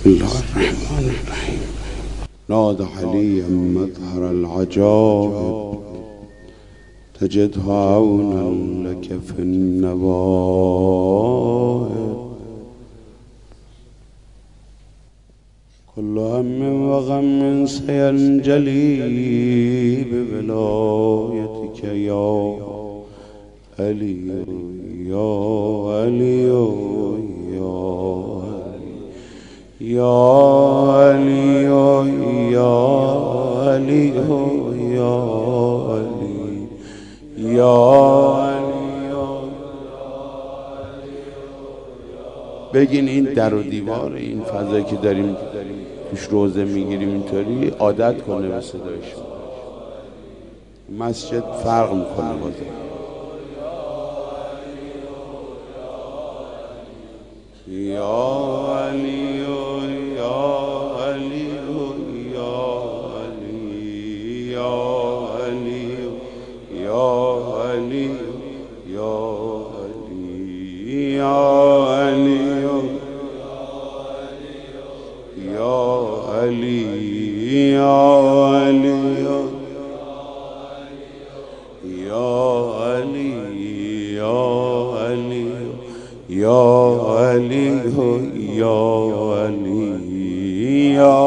الله الرحمن الرحيم. نادى عليا مظهر العجائب تجده عونا لك في النوائب. كل هم وغم سينجلي بولايتك يا علي يا علي يا يا علي يا علي يا علي يا بگین این در و دیوار این فضایی که داریم توش روزه میگیریم اینطوری عادت کنه به صدایش. مسجد فرق میکنه بازم. یا علی یا علی یا علی یا علی یا علی یا علی یا علی یا علی یا علی یا علی یا علی یا علی یا علی یا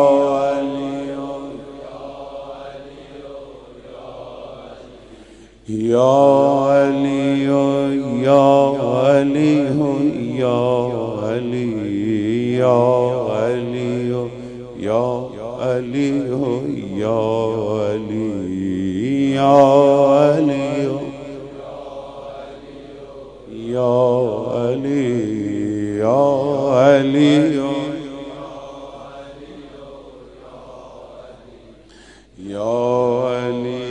یا علی یا علی یا علی یا علی یا علی یا علی یا علی یا علی یا علی یا علی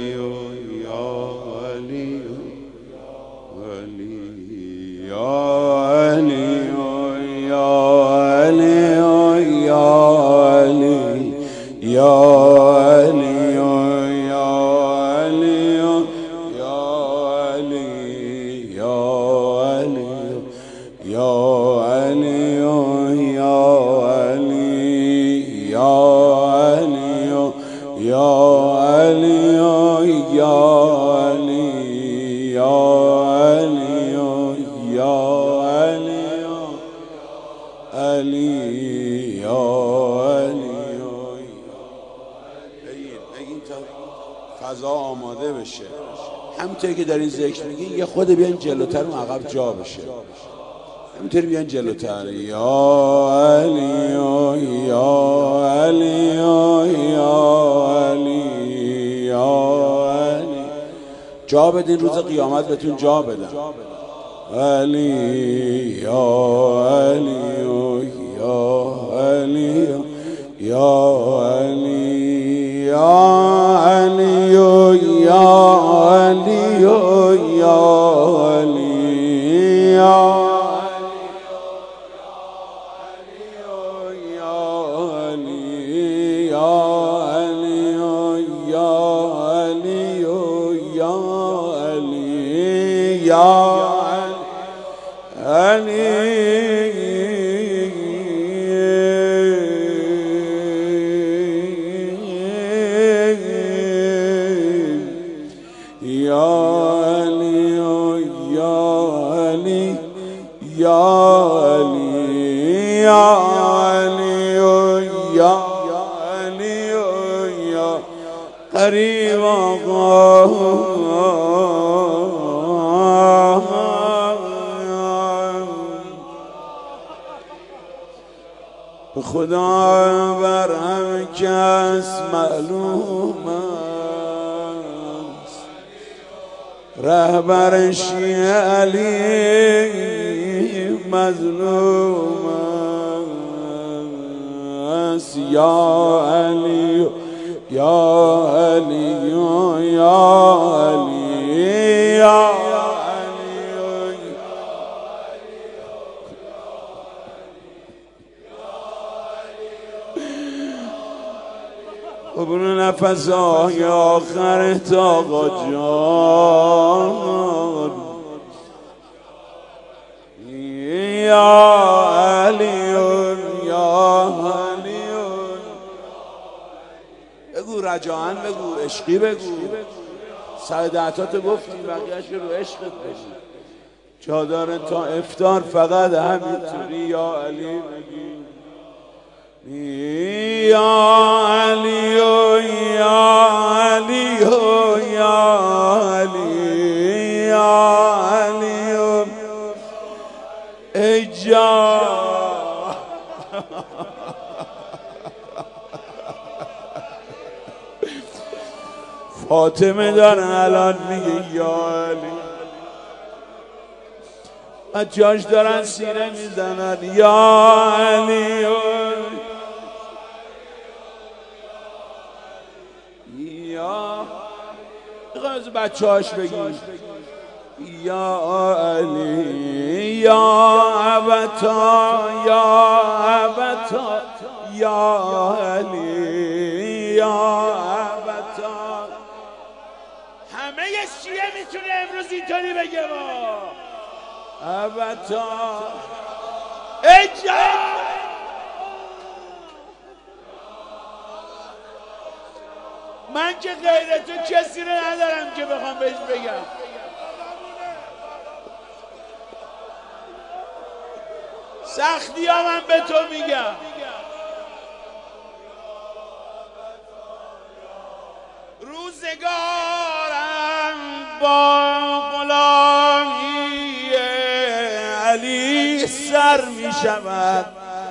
فضا آماده بشه. همونطوری که دارین ذکر میگین یه خود بیان جلوتر و عقب جا بشه. همونطوری بیان جلوتر. یا علی یا علی یا علی یا علی. جا بدین روز قیامت بهتون جا بدن. علی یا علی یا علی یا علی یا علی یا علی یا علی یا قریب آقا به خدا بر همه کس معلوم است رهبر شیعه علی مظلوم است. یا علی یا علی یا علی یا قبر نفس‌های آخرت آقا جان یا علی یا علی رجاعن بگو، عشقی بگو، سعادتاتو گفتیم بقیهش رو عشقت بگو. جا داره تا افطار فقط همینطوری یا علی بگی، یا علی و یا علی و یا علی، یا علی و ای جان. فاطمه داره الان میگه یا علی، بچه‌هاش دارن سینه میزنن یا علی و یا، از بچه‌هاش بگیم یا علی، یا ابتا، یا ابتا، یا علی، یا ابتا. همه شیعه میتونه امروز اینطوری بگه ما ابتا ای جان. من که غیر تو کسی رو ندارم که بخوام بهش بگم. سختی ها من به تو میگم. روزگارم با غلامی علی سر می شود،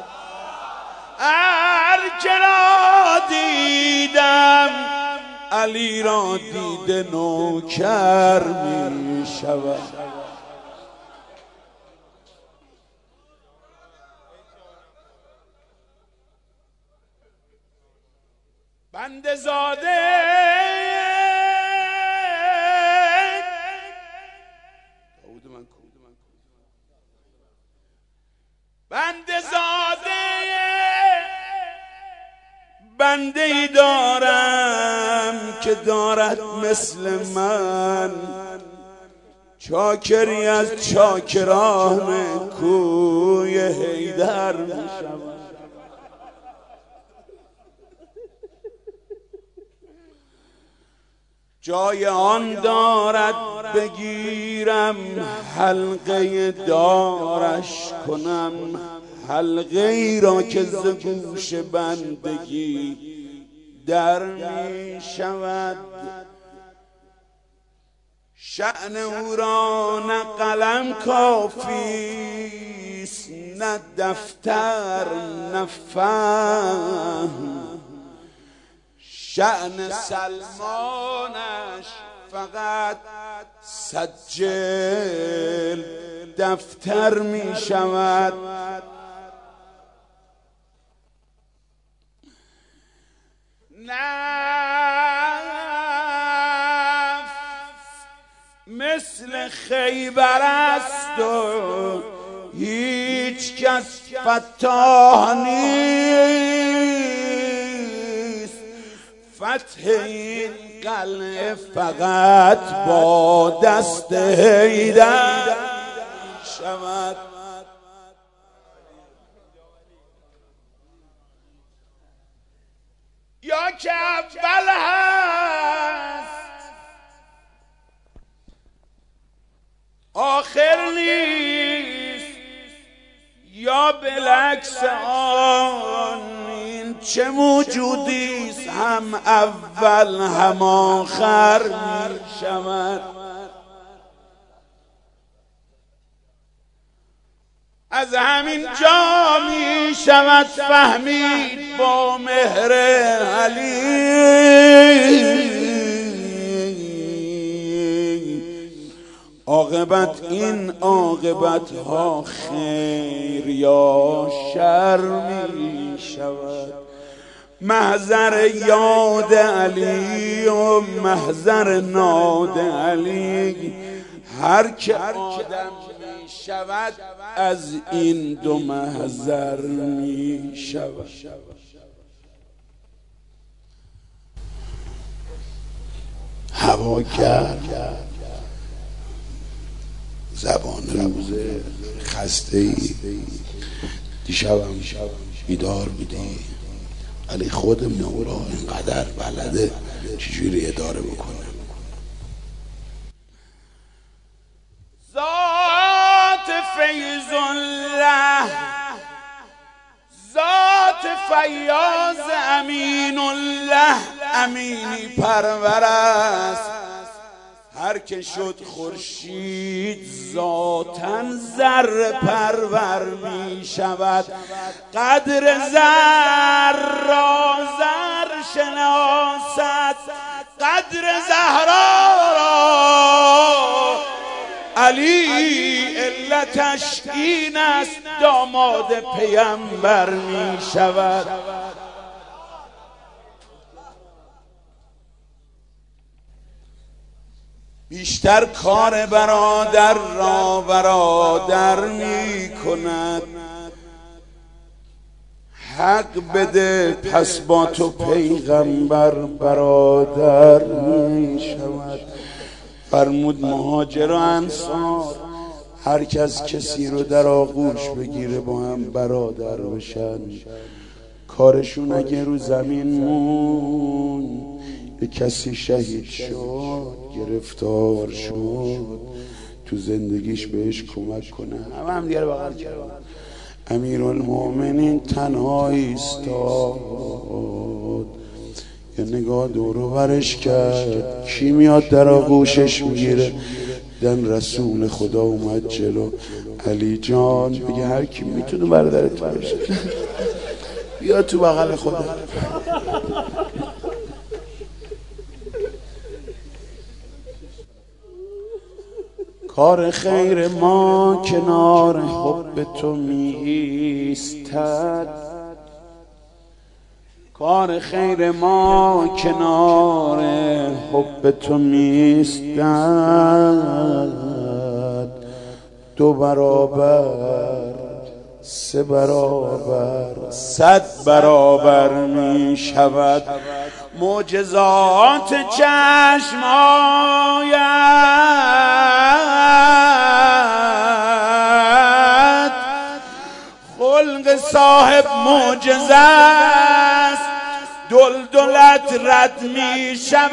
هر که را دیدم علی را دیده نوکر می شود. بنده زاده بنده زاده بنده ای دارم که دارد مثل من، چاکری از چاکران کوی حیدر می شود. جای آن دارد بگیرم حلقه دارش کنم، حلقه ای را که ز گوش بندگی در می شود. شأن او را نه قلم کافیست، نه دفتر نه فهم، شأن سلمانش فقط سجل دفتر می شود. نفس مثل خیبر است و هیچ کس فتاح نیست، فتح این قلعه فقط با دست حیدر شود. یا که اول هست آخر نیست، یا بالعکس آن این چه موجودیست هم اول هم آخر می شود. از همین جا می شود فهمید با مهر علی عاقبت این عاقبت ها خیر یا شر می شود. محضر یاد علی و محضر ناد علی، هر که آدم می شود از این دو محضر می شود. هوا گرم، زبان روز خسته ای، دیشبم بیدار بودی ولی خود مولا اینقدر بلده چجوری اداره بکنه. ذات فیض الله، ذات فیاض امین الله، امینی پرور است. هر که شد خورشید ذاتاً ذره پرور می شود. قدر زر را زر شناسد، قدر زهرا را علی علتش این است داماد پیامبر می شود. بیشتر کار برادر را برادر می کند. حق بده پس با تو پیغمبر برادر می شود. فرمود مهاجر و انصار هر کس کسی رو در آغوش بگیره با هم برادر بشن. کارشون اگه رو زمین مون، یه کسی شهید شد، گرفتار شد، تو زندگیش بهش کمک کنه. هم دیگه رو بغل کردن. امیرالمومنین تنها ایستاد، یه نگاه دور و برش کرد. کی میاد در آغوشش میگیره؟ دن رسول خدا اومد جلو. علی جان بگه هر کی میتونه برادرت باشه بیا تو بغل خدا. کار خیر ما کنار حب تو می ایستد، کار خیر ما کنار حب تو می ایستد. 2 برابر 3 برابر 100 برابر می شود. معجزات چشم آید، خلق صاحب معجزه است. دلدلت رد می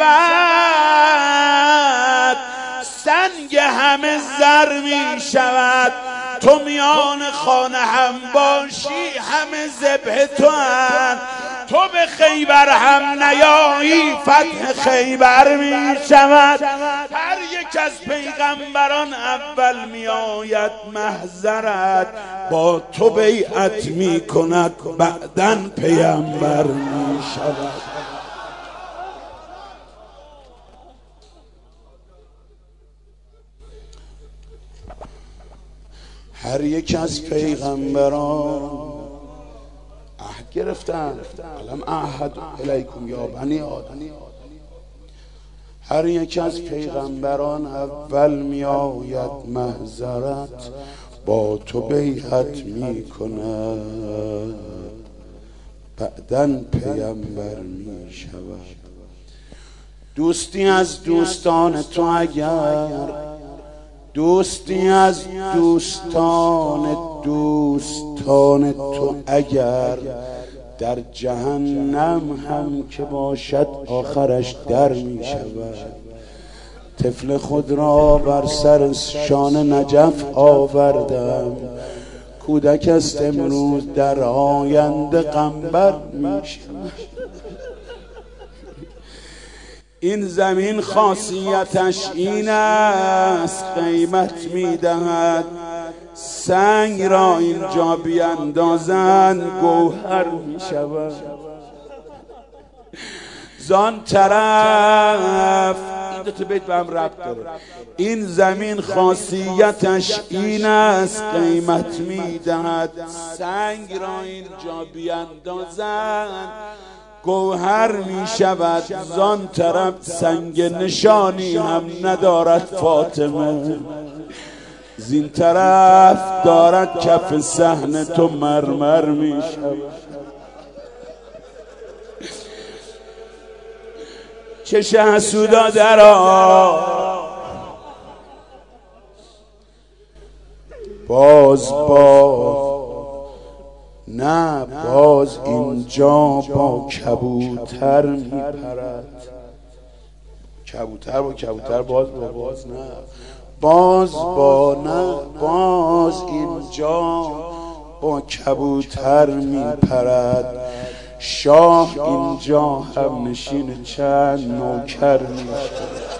شود، سنگ همه زر می شود. تو میان خانه هم باشی همه ذبح تو هست. تو به خیبر هم نیایی فتح خیبر می شود. هر یک از پیغمبران اول می آید محضرت، با تو بیعت می کند بعدن پیغمبر می شود. هر یک از پیغمبران عهد گرفتن. علم اعهد الیکم یا بنی آدم. هر یک از پیغمبران اول می آید محضرت، با تو بیعت می کند بعدن پیغمبر می شود. دوستی از دوستان تو اگر، دوستی از دوستان تو اگر، در جهنم هم که باشد آخرش در می شود. طفل خود را بر سر شان نجف آوردم، کودک است امروز در آینده قنبر می شود. این زمین خاصیتش این است قیمت می دهد. سنگ را اینجا بیندازند گوهر می شود. زان طرف این دو تا بیت به هم ربط داره. این زمین خاصیتش این است قیمت می دهد. سنگ را اینجا بیندازند گوهر می شود. زان طرف سنگ نشانی هم ندارد فاطمه، زین طرف دارد کف صحن تو مرمر می شود. چش حسودا درآ، باز نه باز اینجا با کبوتر میپرد. کبوتر با کبوتر، باز با باز، نه باز با نه، باز اینجا با کبوتر میپرد. شاه اینجا هم نشین چند نوکر میشود.